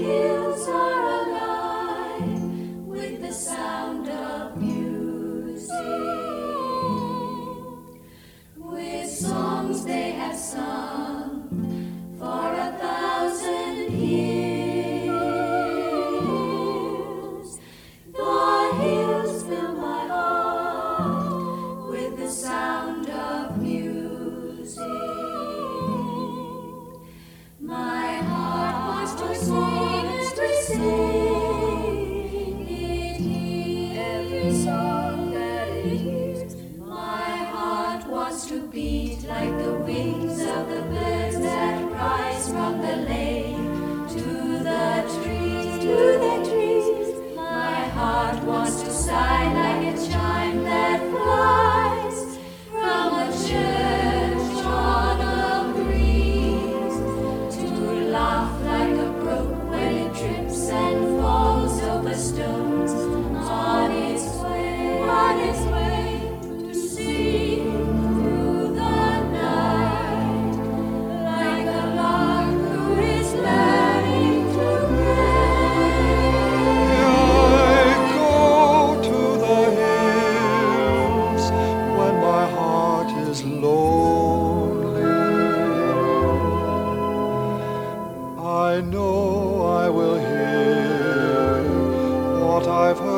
hills are alive with the sound of music, with songs they have sung for 1,000 years. The hills fill my heart with the sound of music. My heart wants to sing it hears every song that it hears. My heart wants to beat like the wings of the birds that rise from the lake to the trees. My heart wants to sigh like a chime that flies from a church on a breeze, to laugh like a brook when it trips and falls over stones on its way to sing through the night like a lark who is learning to I go to the hills when my heart is lonely. I know I will hear what I've heard